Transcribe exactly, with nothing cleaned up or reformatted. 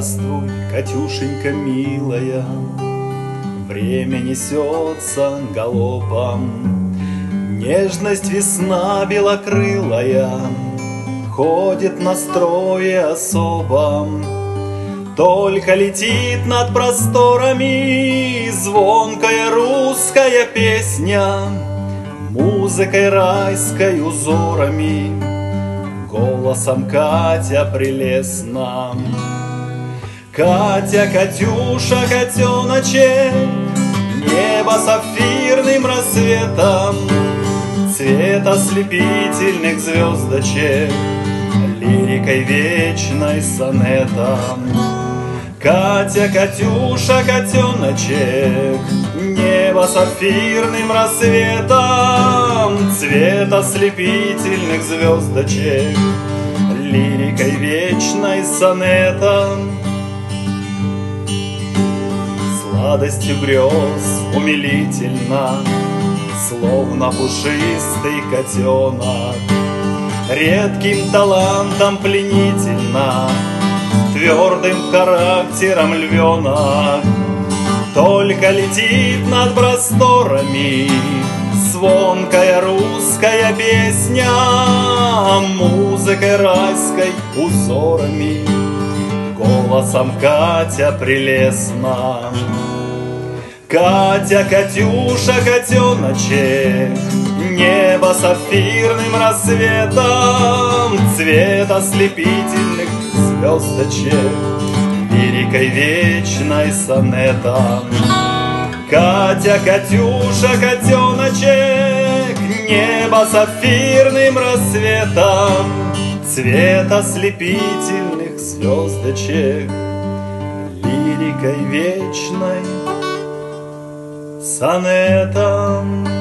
Здравствуй, Катюшенька милая, время несется галопом, нежность весна белокрылая ходит на строе особом. Только летит над просторами звонкая русская песня, музыкой райской узорами, голосом Катя прелестна. Катя, Катюша, котеночек, небо сапфирным рассветом, цвет ослепительных звездочек, лирикой вечной сонетом. Катя, Катюша, котеночек, небо сапфирным рассветом, цвет ослепительных звездочек, лирикой вечной сонетом. Сладостью грез умилительно, словно пушистый котенок, редким талантом пленительно, твердым характером львенок. Только летит над просторами звонкая русская песня, музыкой райской узорами, голосом Катя прелестна. Катя, Катюша, котеночек, небо сапфирным рассветом, цвет ослепительных звездочек, лирикой вечной сонетом. Катя, Катюша, котеночек, небо сапфирным рассветом, цвет ослепительных звездочек, лирикой вечной сонетом.